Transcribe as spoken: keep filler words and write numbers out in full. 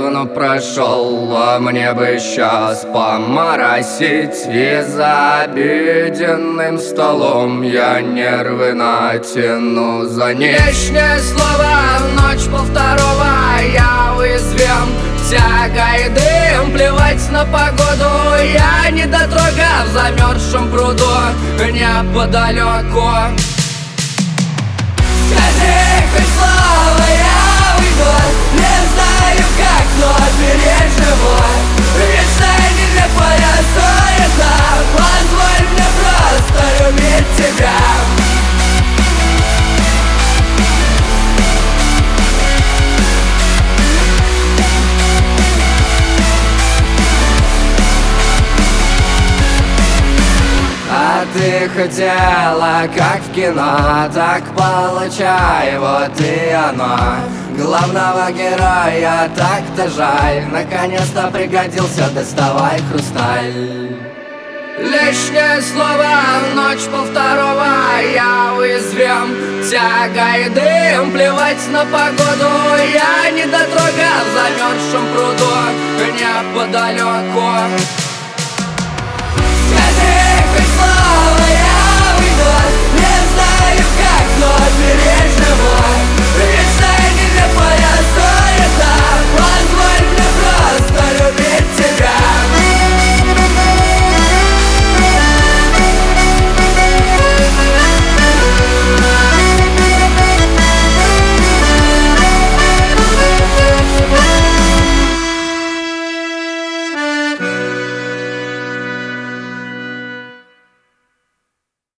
давно прошел, а мне бы сейчас поморосить. И за обеденным столом я нервы натяну за лишнее слово. В ночь пол второго я уязвим, тяга и дым, плевать на погоду. Я недотрога в замерзшем пруду неподалеку. Скажи хоть слово, я уйду. Не знаю как, но переживу. Вечно нелепая суета. Позволь мне просто любить тебя. А ты хотела, как в кино, так получай, вот и оно. Главного героя так-то жаль, наконец-то пригодился, доставай хрусталь. Лишнее слово, в ночь пол второго я уязвим, тяга и дым, плевать на погоду. Я недотрога в замерзшем пруду неподалеку.